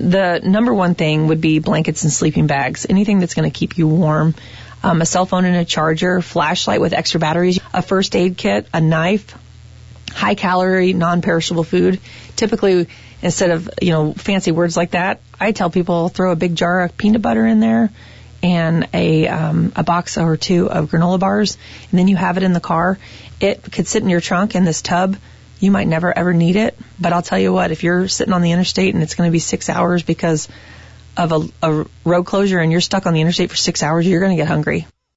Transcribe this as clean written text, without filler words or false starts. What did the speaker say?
the number one thing would be blankets and sleeping bags, anything that's going to keep you warm. A cell phone and a charger, flashlight with extra batteries, a first aid kit, a knife, high-calorie, non-perishable food. Typically, instead of, fancy words like that, I tell people throw a big jar of peanut butter in there and a box or two of granola bars, and then you have it in the car. It could sit in your trunk in this tub. You might never, ever need it, but I'll tell you what, if you're sitting on the interstate and it's going to be 6 hours because of a road closure and you're stuck on the interstate for 6 hours, you're going to get hungry.